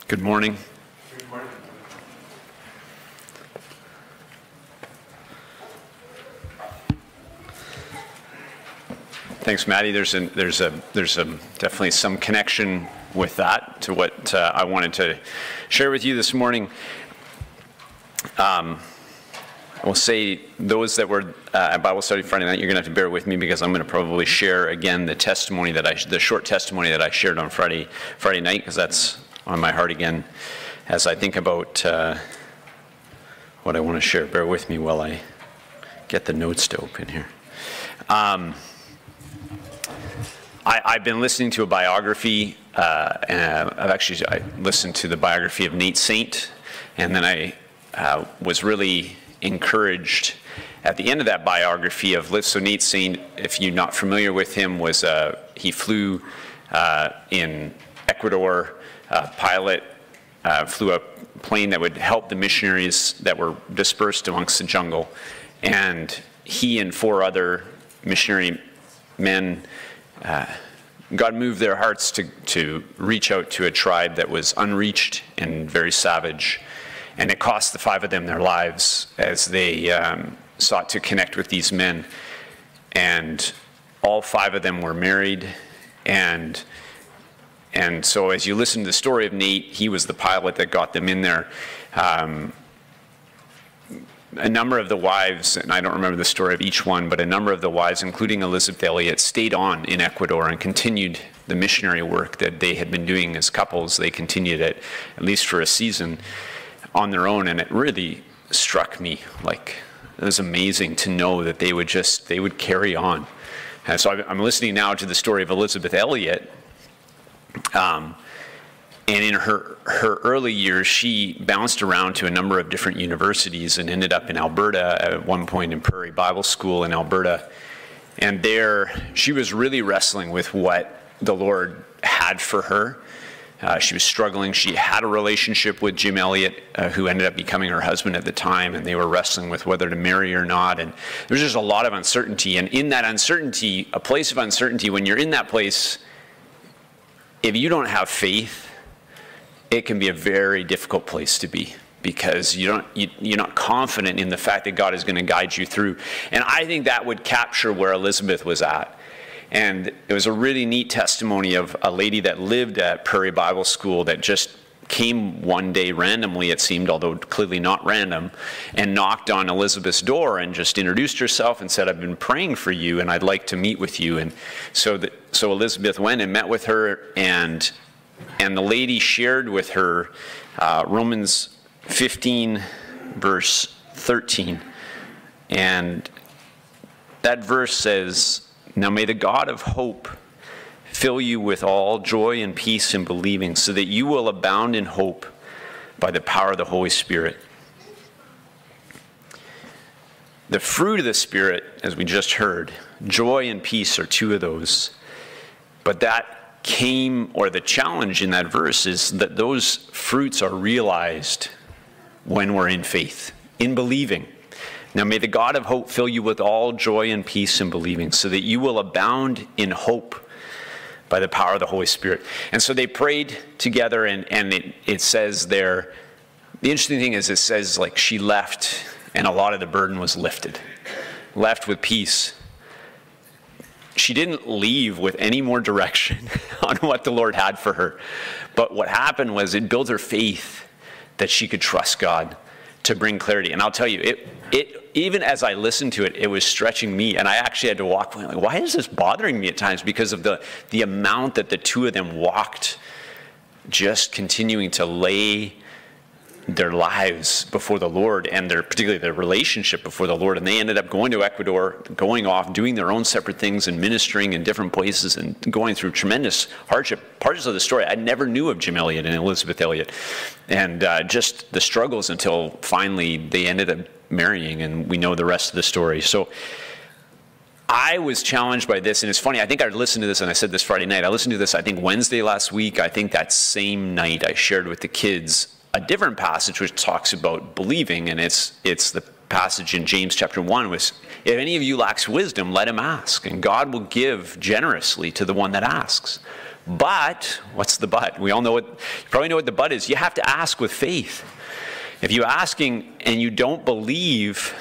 Good morning. Good morning. Thanks, Maddie. There's definitely some connection with that to what I wanted to share with you this morning. I will say those that were at Bible study Friday night, you're going to have to bear with me because I'm going to probably share again the short testimony that I shared on Friday night, because that's on my heart again as I think about what I want to share. Bear with me while I get the notes to open here. I've been listening to a biography, and I listened to the biography of Nate Saint, and then I was really encouraged at the end of that biography of so Nate Saint, if you're not familiar with him, he flew in Ecuador, pilot, flew a plane that would help the missionaries that were dispersed amongst the jungle, and he and 4 other missionary men, God moved their hearts to reach out to a tribe that was unreached and very savage. And it cost the 5 of them their lives as they sought to connect with these men. And all 5 of them were married. And so as you listen to the story of Nate, he was the pilot that got them in there. A number of the wives, and I don't remember the story of each one, but a number of the wives, including Elizabeth Elliot, stayed on in Ecuador and continued the missionary work that they had been doing as couples. They continued it, at least for a season, on their own, and it really struck me. Like, it was amazing to know that they would carry on. And so I'm listening now to the story of Elizabeth Elliot. And in her early years, she bounced around to a number of different universities and ended up in Alberta at one point in Prairie Bible School in Alberta. And there, she was really wrestling with what the Lord had for her. She was struggling. She had a relationship with Jim Elliot, who ended up becoming her husband at the time, and they were wrestling with whether to marry or not. And there's just a lot of uncertainty. And in that uncertainty, a place of uncertainty, when you're in that place, if you don't have faith, it can be a very difficult place to be, because you're not confident in the fact that God is going to guide you through. And I think that would capture where Elizabeth was at. And it was a really neat testimony of a lady that lived at Prairie Bible School that just came one day randomly, it seemed, although clearly not random, and knocked on Elizabeth's door and just introduced herself and said, "I've been praying for you and I'd like to meet with you." And so Elizabeth went and met with her, and the lady shared with her Romans 15, verse 13. And that verse says, "Now may the God of hope fill you with all joy and peace in believing, so that you will abound in hope by the power of the Holy Spirit." The fruit of the Spirit, as we just heard, joy and peace are 2 of those. But the challenge in that verse is that those fruits are realized when we're in faith, in believing. "Now may the God of hope fill you with all joy and peace in believing, so that you will abound in hope by the power of the Holy Spirit." And so they prayed together, and it says there, the interesting thing is it says like she left and a lot of the burden was lifted, left with peace. She didn't leave with any more direction on what the Lord had for her. But what happened was it built her faith that she could trust God to bring clarity. And I'll tell you, it even as I listened to it, it was stretching me. And I actually had to walk away. Like, why is this bothering me at times? Because of the amount that the 2 of them walked, just continuing to lay their lives before the Lord, and particularly their relationship before the Lord. And they ended up going to Ecuador, going off, doing their own separate things and ministering in different places and going through tremendous hardship. Parts of the story I never knew of Jim Elliot and Elizabeth Elliot, and just the struggles until finally they ended up marrying, and we know the rest of the story. So I was challenged by this, and it's funny, I think I listened to this, and I said this Friday night. I listened to this, I think, Wednesday last week. I think that same night I shared with the kids a different passage which talks about believing, and it's the passage in James chapter 1, which, "If any of you lacks wisdom, let him ask, and God will give generously to the one that asks. But, what's the but? We all know you probably know what the but is. You have to ask with faith. If you're asking and you don't believe,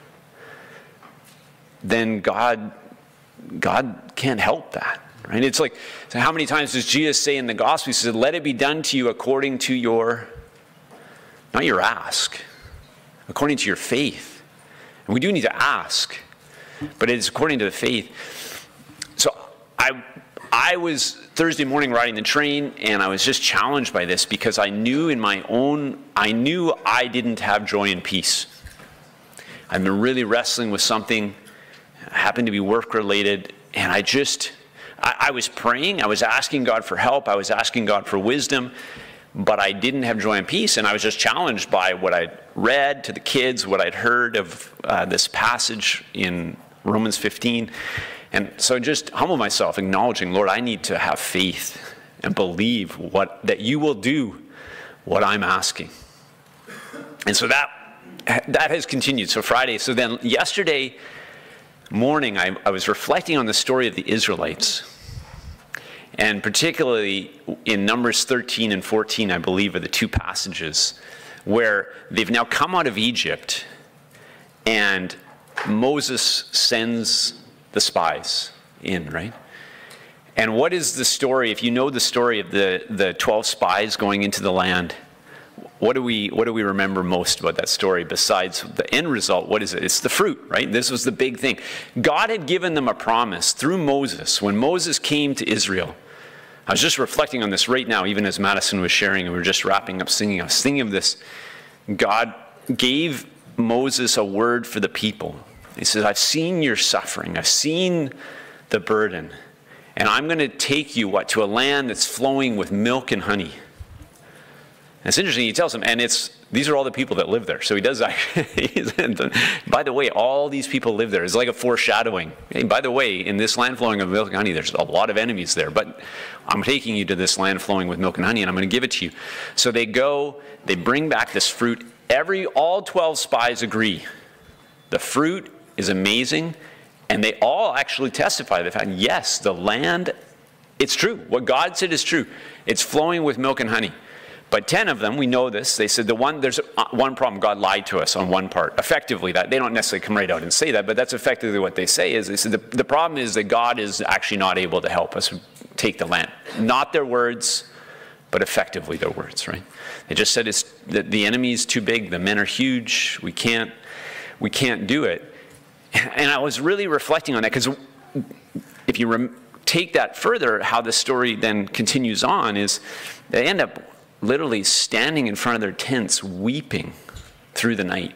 then God can't help that. Right? It's like, so how many times does Jesus say in the gospel? He said, let it be done to you according to your, not your ask, according to your faith. And we do need to ask, but it's according to the faith. So I was Thursday morning riding the train, and I was just challenged by this because I knew I didn't have joy and peace. I've been really wrestling with something, happened to be work related, and I was praying, I was asking God for help, I was asking God for wisdom, but I didn't have joy and peace, and I was just challenged by what I'd read to the kids, what I'd heard of this passage in Romans 15. And so I just humble myself, acknowledging, Lord, I need to have faith and believe that you will do what I'm asking. And so that has continued. So Friday, so then yesterday morning, I was reflecting on the story of the Israelites. And particularly in Numbers 13 and 14, I believe, are the two passages where they've now come out of Egypt and Moses sends the spies in, right? And what is the story? If you know the story of the 12 spies going into the land, what do we remember most about that story besides the end result? What is it? It's the fruit, right? This was the big thing. God had given them a promise through Moses. When Moses came to Israel, I was just reflecting on this right now, even as Madison was sharing, and we were just wrapping up singing. I was thinking of this. God gave Moses a word for the people. He says, I've seen your suffering. I've seen the burden. And I'm going to take you, to a land that's flowing with milk and honey. And it's interesting, he tells them, and these are all the people that live there. So he does that. By the way, all these people live there. It's like a foreshadowing. Hey, by the way, in this land flowing with milk and honey, there's a lot of enemies there. But I'm taking you to this land flowing with milk and honey, and I'm going to give it to you. So they go, they bring back this fruit. All 12 spies agree. The fruit is amazing, and they all actually testify to the fact, yes, the land, it's true. What God said is true. It's flowing with milk and honey. But 10 of them, we know this, they said there's one problem, God lied to us on one part. Effectively, that they don't necessarily come right out and say that, but that's effectively what they say is, they said the problem is that God is actually not able to help us take the land. Not their words, but effectively their words, right? They just said the enemy is too big, the men are huge, we can't do it. And I was really reflecting on that, because if you take that further, how the story then continues on is they end up literally standing in front of their tents weeping through the night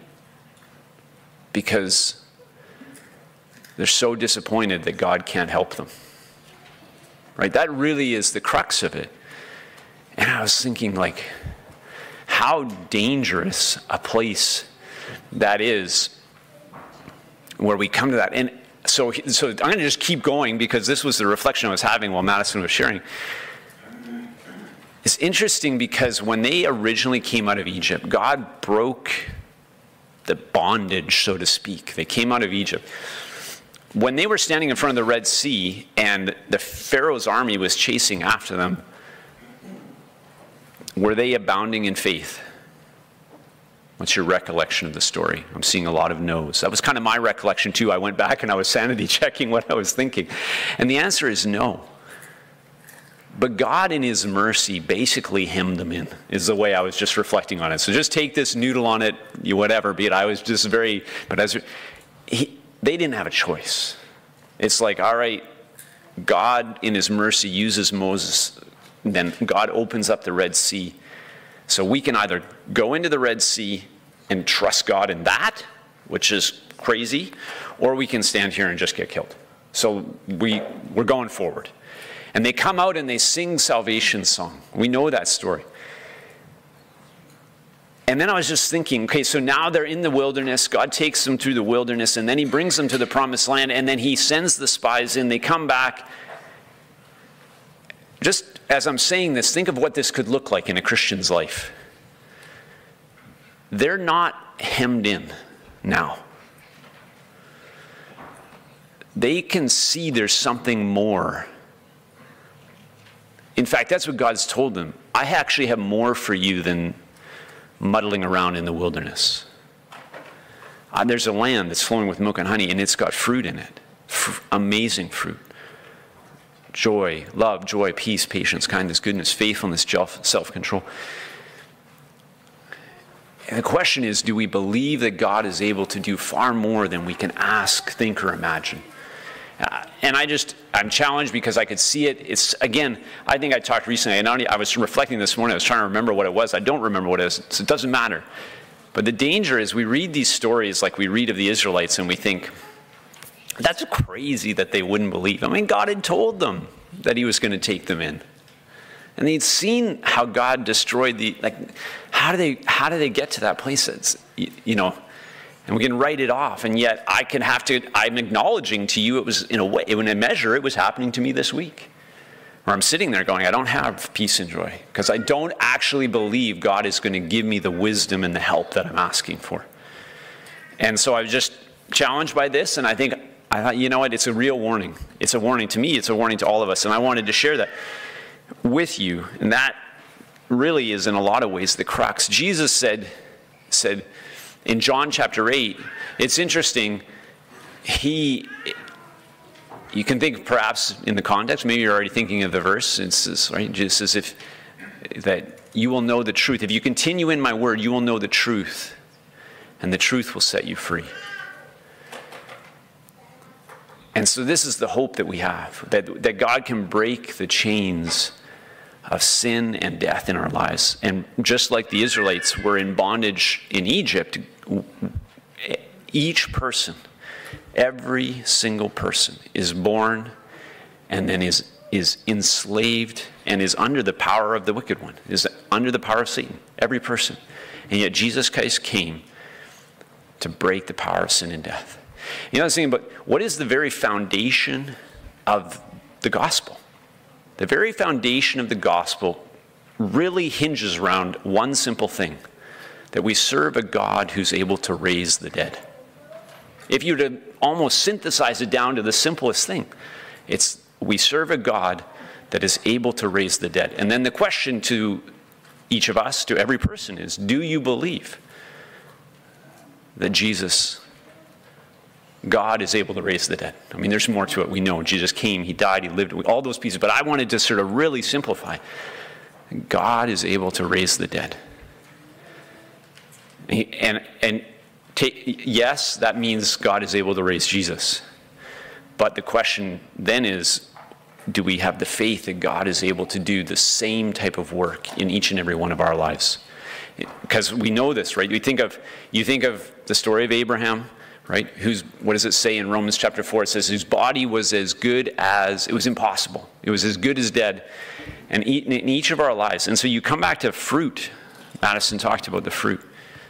because they're so disappointed that God can't help them. Right? That really is the crux of it. And I was thinking, like, how dangerous a place that is where we come to that. And so I'm going to just keep going because this was the reflection I was having while Madison was sharing. It's interesting because when they originally came out of Egypt, God broke the bondage, so to speak. They came out of Egypt. When they were standing in front of the Red Sea and the Pharaoh's army was chasing after them, were they abounding in faith? What's your recollection of the story? I'm seeing a lot of no's. That was kind of my recollection too. I went back and I was sanity checking what I was thinking. And the answer is no. But God in his mercy basically hemmed them in, is the way I was just reflecting on it. So just take this, noodle on it, whatever, be it. I was just they didn't have a choice. It's like, all right, God in his mercy uses Moses, then God opens up the Red Sea. So we can either go into the Red Sea and trust God in that, which is crazy, or we can stand here and just get killed. So we're going forward. And they come out and they sing salvation song. We know that story. And then I was just thinking, okay, so now they're in the wilderness. God takes them through the wilderness, and then he brings them to the promised land, and then he sends the spies in. They come back. Just as I'm saying this, think of what this could look like in a Christian's life. They're not hemmed in now. They can see there's something more. In fact, that's what God's told them. I actually have more for you than muddling around in the wilderness. There's a land that's flowing with milk and honey, and it's got fruit in it. Amazing fruit. Joy, love, joy, peace, patience, kindness, goodness, faithfulness, self-control. And the question is, do we believe that God is able to do far more than we can ask, think, or imagine? And I'm challenged because I could see it. It's, again, I think I talked recently, and I was reflecting this morning, I was trying to remember what it was. I don't remember what it is, so it doesn't matter. But the danger is we read these stories like we read of the Israelites, and we think, that's crazy that they wouldn't believe. I mean, God had told them that he was going to take them in. And they'd seen how God destroyed how do they get to that place that's, and we can write it off, and yet I'm acknowledging to you it was, in a measure, it was happening to me this week. Or I'm sitting there going, I don't have peace and joy, because I don't actually believe God is going to give me the wisdom and the help that I'm asking for. And so I was just challenged by this, and I thought, you know what, it's a real warning. It's a warning to me, it's a warning to all of us, and I wanted to share that with you. And that really is, in a lot of ways, the crux. Jesus said in John chapter 8, it's interesting, you can think perhaps in the context, maybe you're already thinking of the verse, it's right, just as if that you will know the truth. If you continue in my word, you will know the truth, and the truth will set you free. And so this is the hope that we have, that God can break the chains of sin and death in our lives. And just like the Israelites were in bondage in Egypt, each person, every single person is born and then is enslaved and is under the power of the wicked one, is under the power of Satan, every person. And yet Jesus Christ came to break the power of sin and death. You know what I'm saying? But what is the very foundation of the gospel? The very foundation of the gospel really hinges around one simple thing, that we serve a God who's able to raise the dead. If you were to almost synthesize it down to the simplest thing, it's we serve a God that is able to raise the dead. And then the question to each of us, to every person, is, do you believe that God is able to raise the dead? I mean, there's more to it. We know Jesus came, he died, he lived, all those pieces. But I wanted to sort of really simplify. God is able to raise the dead. Yes, that means God is able to raise Jesus. But the question then is, do we have the faith that God is able to do the same type of work in each and every one of our lives? Because we know this, right? You think of the story of Abraham, right? What does it say in Romans chapter 4? It says whose body was as good as, it was impossible. It was as good as dead. And in each of our lives. And so you come back to fruit. Madison talked about the fruit.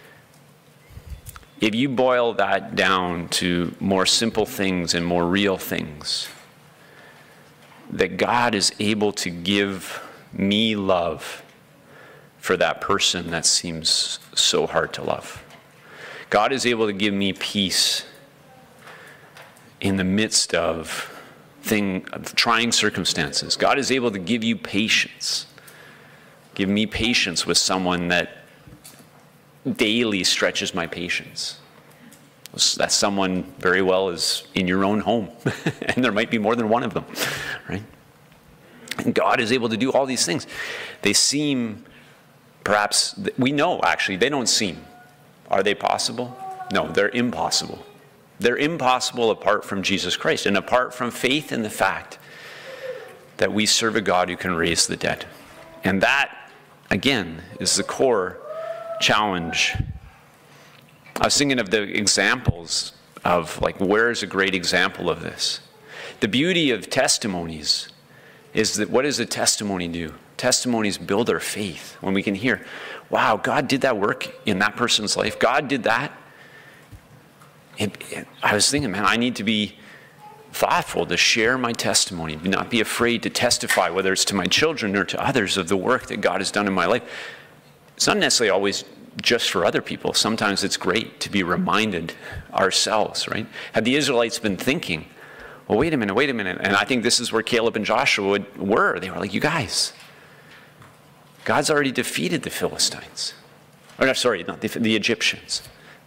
If you boil that down to more simple things and more real things, that God is able to give me love for that person that seems so hard to love. God is able to give me peace in the midst of trying circumstances. God is able to give you patience. Give me patience with someone that daily stretches my patience. That someone very well is in your own home, and there might be more than one of them, right? And God is able to do all these things. They seem, perhaps, we know actually, they don't seem. Are they possible? No, they're impossible. They're impossible apart from Jesus Christ and apart from faith in the fact that we serve a God who can raise the dead. And that, again, is the core challenge. I was thinking of the examples of, where is a great example of this? The beauty of testimonies is that what does a testimony do? Testimonies build our faith. When we can hear, wow, God did that work in that person's life. God did that. I was thinking, man, I need to be thoughtful to share my testimony, not be afraid to testify, whether it's to my children or to others, of the work that God has done in my life. It's not necessarily always just for other people. Sometimes it's great to be reminded ourselves, right? Had the Israelites been thinking, well, wait a minute. And I think this is where Caleb and Joshua were. They were like, you guys, God's already defeated the Philistines. Or no, sorry, not the Egyptians.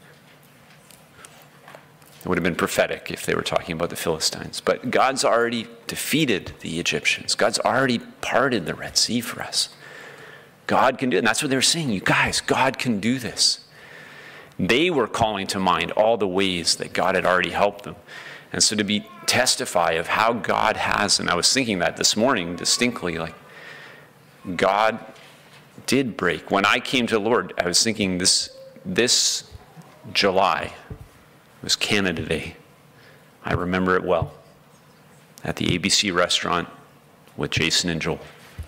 It would have been prophetic if they were talking about the Philistines. But God's already defeated the Egyptians. God's already parted the Red Sea for us. God can do it. And that's what they were saying. You guys, God can do this. They were calling to mind all the ways that God had already helped them. And so to testify of how God has, and I was thinking that this morning distinctly, like God did break. When I came to the Lord, I was thinking this July was Canada Day. I remember it well. At the ABC restaurant with Jason and Joel.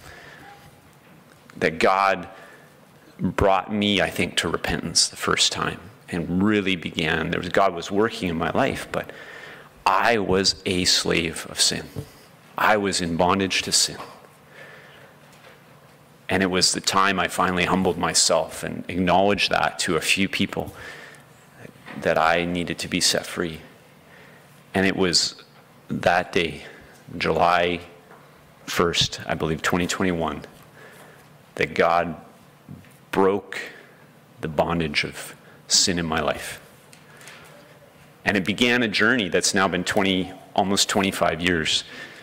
That God brought me, I think, to repentance the first time and really began. God was working in my life, but I was a slave of sin. I was in bondage to sin. And it was the time I finally humbled myself and acknowledged that to a few people that I needed to be set free. And it was that day, July 1st, I believe, 2021, that God broke the bondage of sin in my life. And it began a journey that's now been almost 25 years.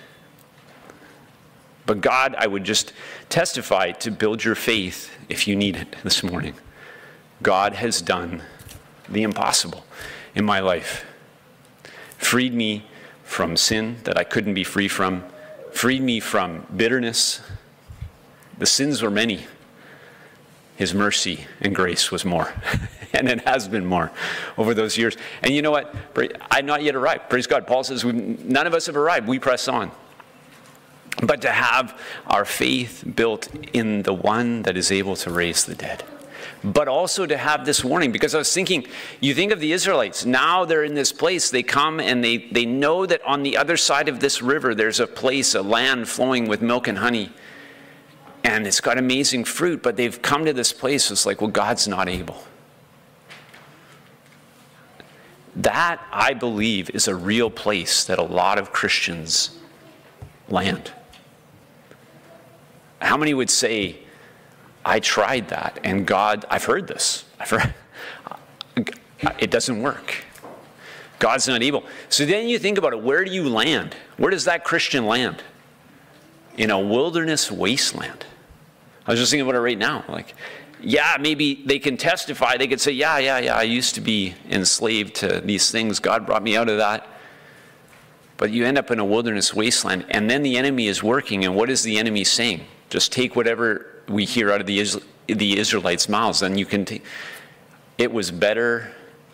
But God, I would just testify to build your faith if you need it this morning. God has done the impossible in my life. Freed me from sin that I couldn't be free from. Freed me from bitterness. The sins were many. His mercy and grace was more. And it has been more over those years. And you know what? I've not yet arrived. Praise God. Paul says none of us have arrived. We press on. But to have our faith built in the one that is able to raise the dead. But also to have this warning, because I was thinking, you think of the Israelites, now they're in this place, they come and they know that on the other side of this river there's a place, a land flowing with milk and honey, and it's got amazing fruit, but they've come to this place, it's like, well, God's not able. That, I believe, is a real place that a lot of Christians land. How many would say, I tried that, and God, I've heard this. It doesn't work. God's not able. So then you think about it, where do you land? Where does that Christian land? In a wilderness wasteland. I was just thinking about it right now. Like, yeah, maybe they can testify. They could say, yeah, I used to be enslaved to these things. God brought me out of that. But you end up in a wilderness wasteland, and then the enemy is working, and what is the enemy saying? Just take whatever we hear out of the Israelites' mouths, and you can take. It was better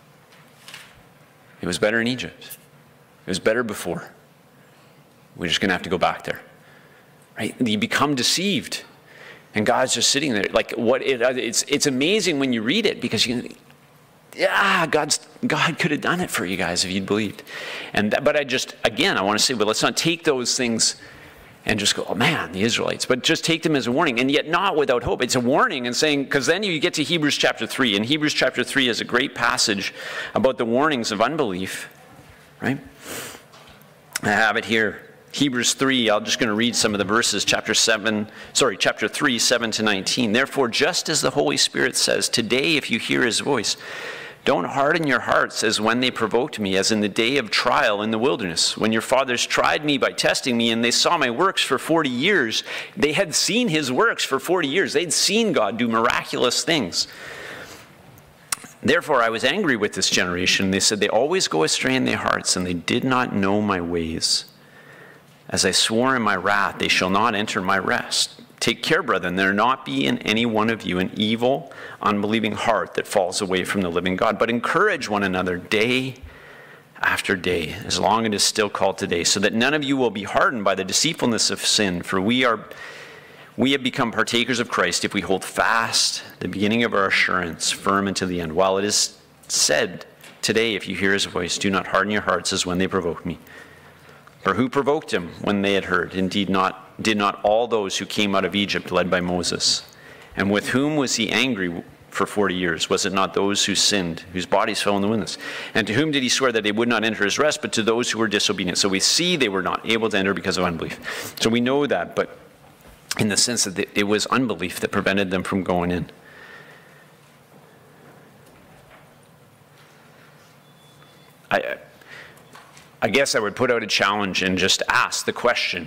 in Egypt. It was better before. We're just going to have to go back there. Right? You become deceived. And God's just sitting there. Like it's amazing when you read it, because you think, yeah, God could have done it for you guys if you'd believed. But I want to say, but let's not take those things and just go, oh man, the Israelites. But just take them as a warning, and yet not without hope. It's a warning and saying, because then you get to Hebrews chapter 3, and Hebrews chapter 3 is a great passage about the warnings of unbelief, right? I have it here. Hebrews 3, I'm just going to read some of the verses, chapter 3, 7 to 19. Therefore, just as the Holy Spirit says, today if you hear his voice, don't harden your hearts as when they provoked me, as in the day of trial in the wilderness, when your fathers tried me by testing me, and they saw my works for 40 years. They had seen his works for 40 years. They'd seen God do miraculous things. Therefore, I was angry with this generation. They said, they always go astray in their hearts, and they did not know my ways. As I swore in my wrath, they shall not enter my rest. Take care, brethren, there not be in any one of you an evil, unbelieving heart that falls away from the living God, but encourage one another day after day, as long as it is still called today, so that none of you will be hardened by the deceitfulness of sin. For we have become partakers of Christ if we hold fast the beginning of our assurance firm unto the end. While it is said, today, if you hear his voice, do not harden your hearts as when they provoked me. For who provoked him when they had heard? Indeed, did not all those who came out of Egypt led by Moses? And with whom was he angry for 40 years? Was it not those who sinned, whose bodies fell in the wilderness? And to whom did he swear that they would not enter his rest, but to those who were disobedient? So we see they were not able to enter because of unbelief. So we know that, but in the sense that it was unbelief that prevented them from going in. I guess I would put out a challenge and just ask the question,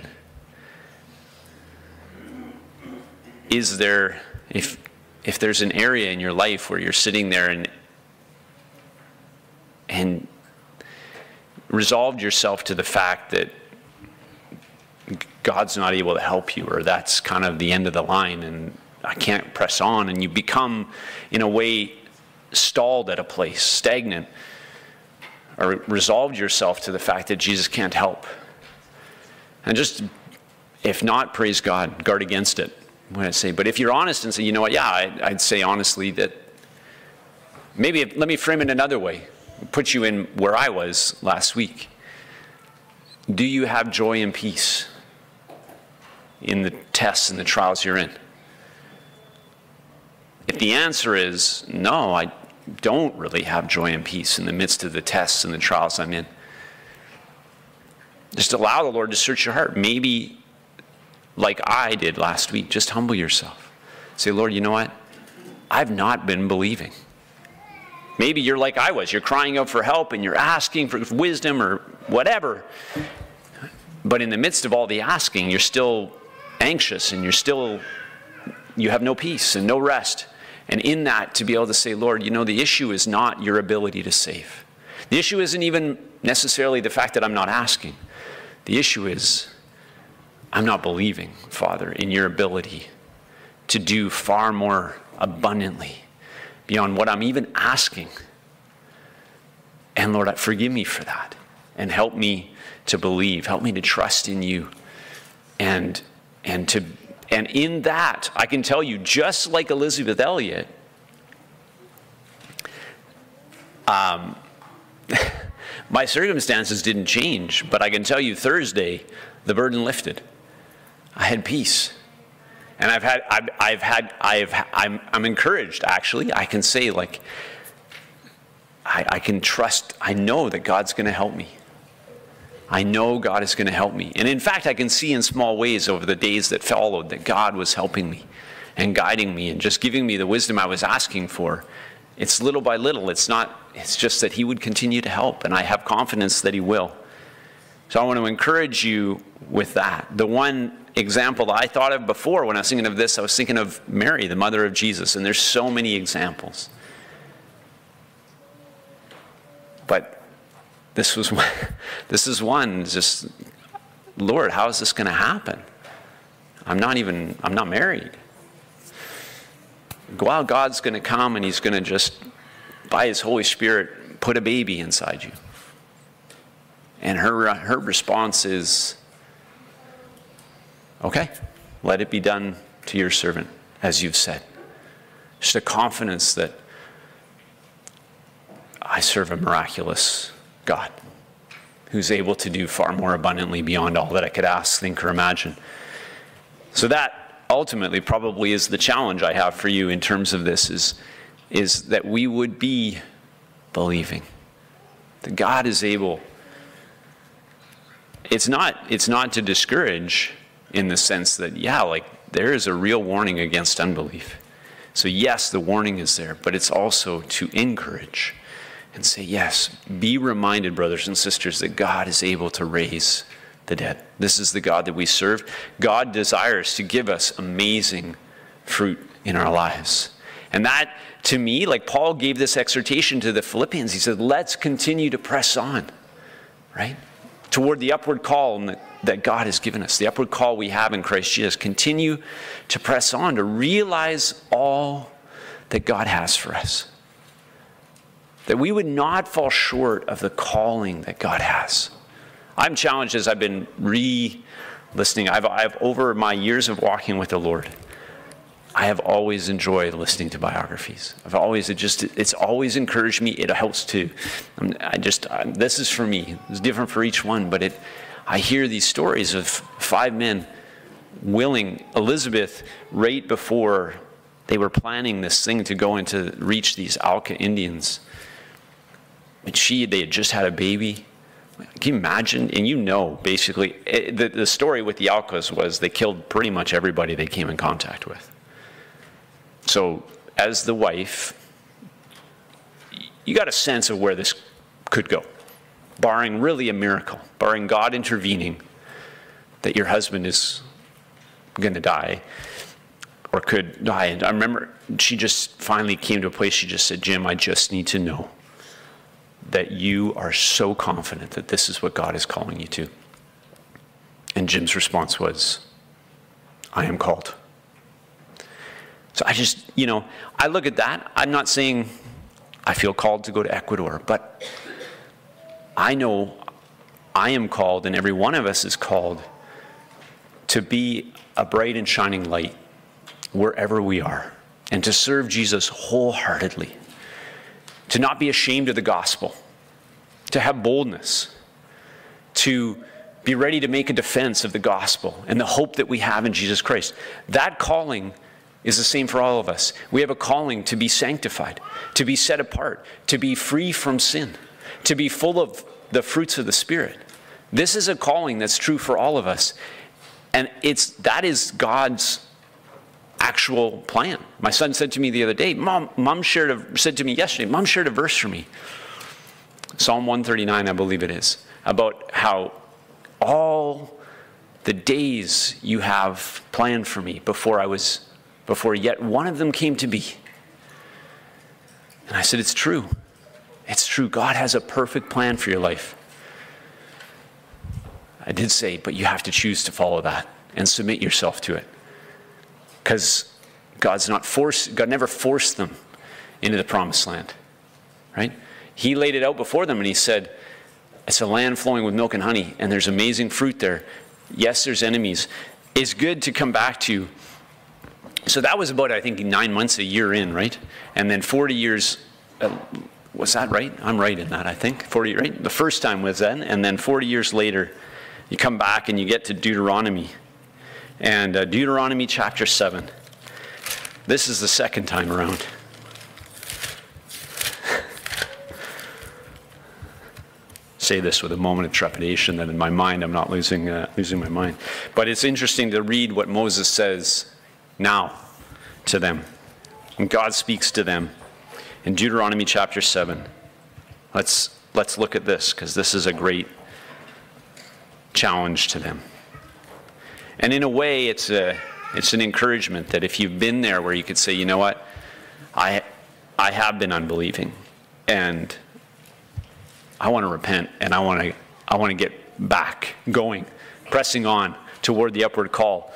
is there, if there's an area in your life where you're sitting there and resolved yourself to the fact that God's not able to help you, or that's kind of the end of the line and I can't press on, and you become, in a way, stalled at a place, stagnant, or resolved yourself to the fact that Jesus can't help. And just, if not, praise God, guard against it. When I say, but if you're honest and say, you know what, yeah, I'd say honestly that maybe, let me frame it another way, put you in where I was last week. Do you have joy and peace in the tests and the trials you're in? If the answer is no, I don't really have joy and peace in the midst of the tests and the trials I'm in, just allow the Lord to search your heart. Maybe, like I did last week, just humble yourself. Say, Lord, you know what? I've not been believing. Maybe you're like I was. You're crying out for help and you're asking for wisdom or whatever. But in the midst of all the asking, you're still anxious and you have no peace and no rest. And in that, to be able to say, Lord, you know, the issue is not your ability to save. The issue isn't even necessarily the fact that I'm not asking. The issue is I'm not believing, Father, in your ability to do far more abundantly beyond what I'm even asking. And Lord, forgive me for that. And help me to believe. Help me to trust in you. And in that, I can tell you, just like Elisabeth Elliot, my circumstances didn't change, but I can tell you Thursday, the burden lifted. I had peace. And I'm encouraged, actually. I can say, like, I can trust, I know that God's going to help me. I know God is going to help me. And in fact, I can see in small ways over the days that followed that God was helping me and guiding me and just giving me the wisdom I was asking for. It's little by little. It's just that he would continue to help, and I have confidence that he will. So I want to encourage you with that. The one example that I thought of before when I was thinking of this, I was thinking of Mary, the mother of Jesus, and there's so many examples. But this is one, just, Lord, how is this going to happen? I'm not married. Well, God's going to come and he's going to just, by his Holy Spirit, put a baby inside you. And her response is, okay, let it be done to your servant, as you've said. Just a confidence that I serve a miraculous God who's able to do far more abundantly beyond all that I could ask, think, or imagine. So that ultimately probably is the challenge I have for you in terms of this, is that we would be believing that God is able. It's not to discourage in the sense that, there is a real warning against unbelief. So yes, the warning is there, but it's also to encourage and say, yes, be reminded, brothers and sisters, that God is able to raise the dead. This is the God that we serve. God desires to give us amazing fruit in our lives. And that, to me, like Paul gave this exhortation to the Philippians, he said, let's continue to press on, right? Toward the upward call that God has given us, the upward call we have in Christ Jesus. Continue to press on, to realize all that God has for us. That we would not fall short of the calling that God has. I'm challenged as I've been re-listening. I've over my years of walking with the Lord, I have always enjoyed listening to biographies. It's always encouraged me. It helps too. This is for me. It's different for each one, but I hear these stories of 5 men willing. Elizabeth, right before They were planning this thing to go into reach these Alka Indians. And they had just had a baby. Can you imagine? And basically, the story with the Alkas was they killed pretty much everybody they came in contact with. So as the wife, you got a sense of where this could go. Barring really a miracle, barring God intervening, that your husband is going to die or could die. And I remember she just finally came to a place, she just said, Jim, I just need to know that you are so confident that this is what God is calling you to. And Jim's response was, I am called. So I look at that. I'm not saying I feel called to go to Ecuador, but I know I am called, and every one of us is called to be a bright and shining light wherever we are, and to serve Jesus wholeheartedly, to not be ashamed of the gospel, to have boldness, to be ready to make a defense of the gospel and the hope that we have in Jesus Christ. That calling is the same for all of us. We have a calling to be sanctified, to be set apart, to be free from sin, to be full of the fruits of the Spirit. This is a calling that's true for all of us. And that is God's actual plan. My son said to me the other day, Mom said to me yesterday, Mom shared a verse for me. Psalm 139, I believe it is, about how all the days you have planned for me before yet one of them came to be. And I said, it's true. It's true. God has a perfect plan for your life. I did say, but you have to choose to follow that and submit yourself to it. Because God never forced them into the promised land. Right? He laid it out before them and he said, it's a land flowing with milk and honey, and there's amazing fruit there. Yes, there's enemies. It's good to come back to. So that was about, I think, 9 months, a year in, right? And then 40 years, was that right? I'm right in that, I think. 40, right? The first time was then, and then 40 years later, you come back and you get to Deuteronomy. And Deuteronomy chapter 7. This is the second time around. Say this with a moment of trepidation that in my mind I'm not losing my mind. But it's interesting to read what Moses says now to them. And God speaks to them in Deuteronomy chapter 7. Let's look at this, because this is a great challenge to them. And in a way, it's an encouragement that if you've been there where you could say, you know what, I have been unbelieving, and I want to repent, and I want to get back going, pressing on toward the upward call.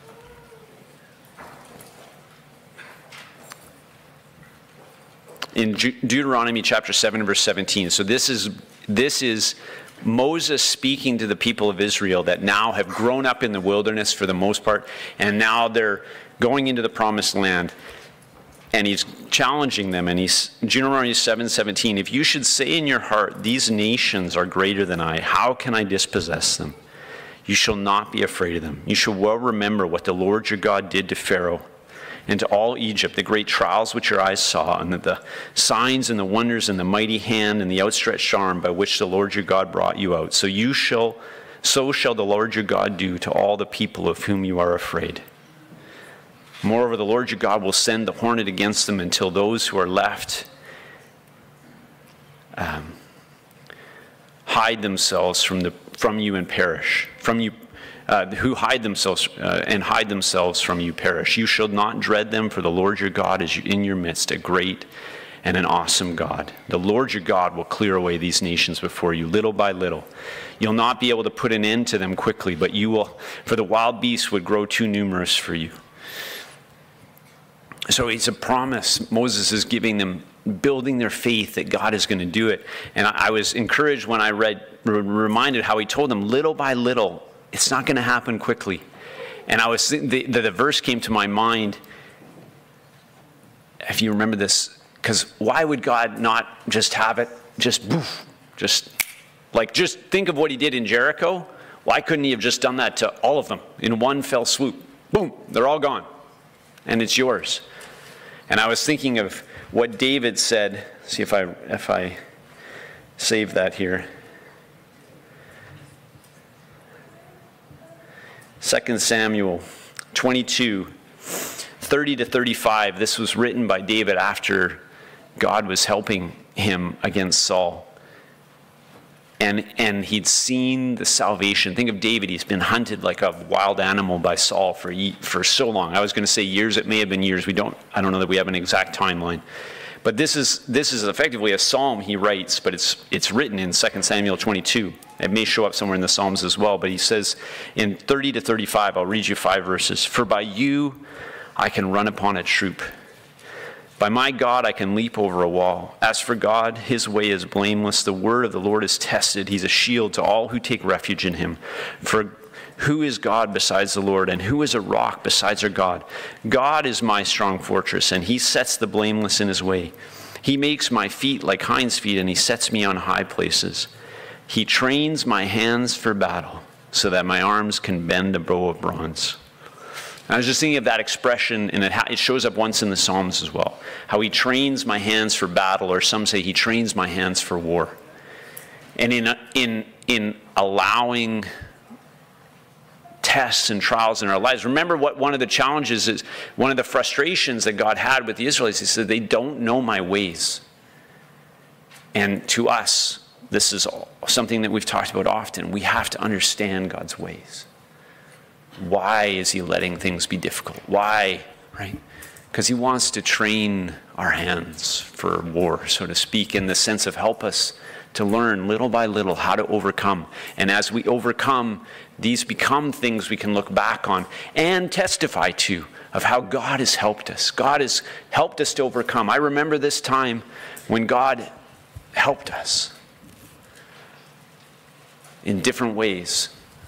In Deuteronomy chapter 7, verse 17. So this is Moses speaking to the people of Israel that now have grown up in the wilderness for the most part, and now they're going into the promised land. And he's challenging them, and he's Deuteronomy 7:17. If you should say in your heart, these nations are greater than I, how can I dispossess them? You shall not be afraid of them. You shall well remember what the Lord your God did to Pharaoh and to all Egypt, the great trials which your eyes saw, and the signs and the wonders and the mighty hand and the outstretched arm by which the Lord your God brought you out. So shall the Lord your God do to all the people of whom you are afraid. Moreover, the Lord your God will send the hornet against them until those who are left hide themselves from you and perish. Who hide themselves from you perish. You shall not dread them, for the Lord your God is in your midst, a great and an awesome God. The Lord your God will clear away these nations before you, little by little. You'll not be able to put an end to them quickly, but you will, for the wild beasts would grow too numerous for you. So it's a promise Moses is giving them, building their faith that God is going to do it. And I was encouraged when I reminded how he told them little by little, it's not going to happen quickly. And I was the verse came to my mind, if you remember this, because why would God not just have it, just think of what he did in Jericho. Why couldn't he have just done that to all of them in one fell swoop? Boom, they're all gone. And it's yours. And I was thinking of what David said. See if I save that here. 2 Samuel 22, 30 to 35. This was written by David after God was helping him against Saul. And he'd seen the salvation. Think of David. He's been hunted like a wild animal by Saul for so long. I was going to say years. It may have been years. I don't know that we have an exact timeline. But this is effectively a psalm he writes, but it's written in 2 Samuel 22. It may show up somewhere in the Psalms as well. But he says in 30 to 35, I'll read you 5 verses. For by you I can run upon a troop. By my God, I can leap over a wall. As for God, his way is blameless. The word of the Lord is tested. He's a shield to all who take refuge in him. For who is God besides the Lord, and who is a rock besides our God? God is my strong fortress, and he sets the blameless in his way. He makes my feet like hinds' feet, and he sets me on high places. He trains my hands for battle, so that my arms can bend a bow of bronze. I was just thinking of that expression, and it shows up once in the Psalms as well. How he trains my hands for battle, or some say he trains my hands for war. And in allowing tests and trials in our lives, remember what one of the challenges is, one of the frustrations that God had with the Israelites. He said, they don't know my ways. And to us, this is something that we've talked about often. We have to understand God's ways. Why is he letting things be difficult? Why? Right? Because he wants to train our hands for war, so to speak, in the sense of help us to learn little by little how to overcome. And as we overcome, these become things we can look back on and testify to of how God has helped us. God has helped us to overcome. I remember this time when God helped us in different ways.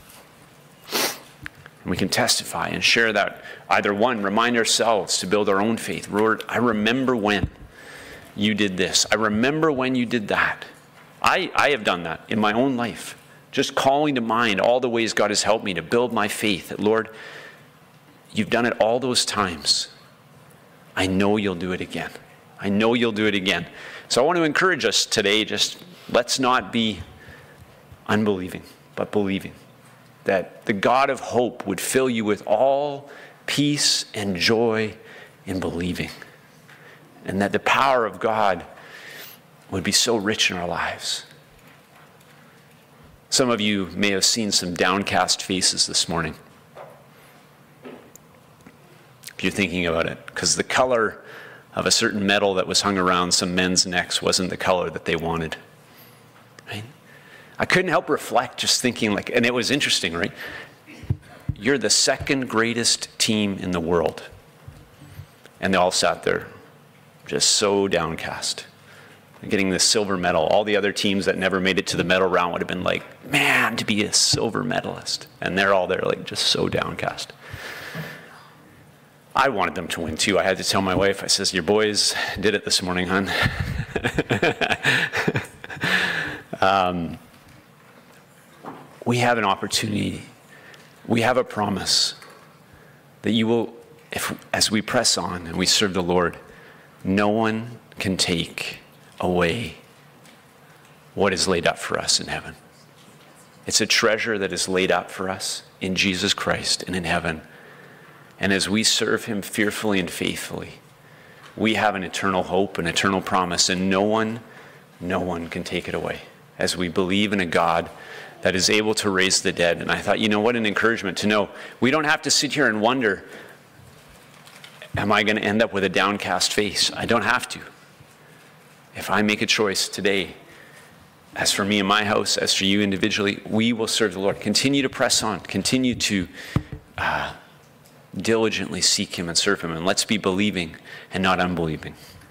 And we can testify and share that. Either one, remind ourselves to build our own faith. Lord, I remember when you did this. I remember when you did that. I have done that in my own life. Just calling to mind all the ways God has helped me to build my faith. That, Lord, you've done it all those times. I know you'll do it again. I know you'll do it again. So I want to encourage us today, just let's not be unbelieving, but believing. That the God of hope would fill you with all peace and joy in believing. And that the power of God would be so rich in our lives. Some of you may have seen some downcast faces this morning. If you're thinking about it. Because the color of a certain medal that was hung around some men's necks wasn't the color that they wanted. Right? I couldn't help reflect, just thinking and it was interesting, right? You're the second greatest team in the world. And they all sat there, just so downcast. Getting this silver medal. All the other teams that never made it to the medal round would have been like, man, to be a silver medalist. And they're all there, just so downcast. I wanted them to win too. I had to tell my wife, I says, your boys did it this morning, hon. We have an opportunity. We have a promise that you will, as we press on and we serve the Lord, no one can take away what is laid up for us in heaven. It's a treasure that is laid up for us in Jesus Christ and in heaven. And as we serve him fearfully and faithfully, we have an eternal hope, an eternal promise, and no one can take it away as we believe in a God that is able to raise the dead. And I thought, what an encouragement to know. We don't have to sit here and wonder, am I going to end up with a downcast face? I don't have to. If I make a choice today, as for me and my house, as for you individually, we will serve the Lord. Continue to press on. Continue to diligently seek him and serve him. And let's be believing and not unbelieving.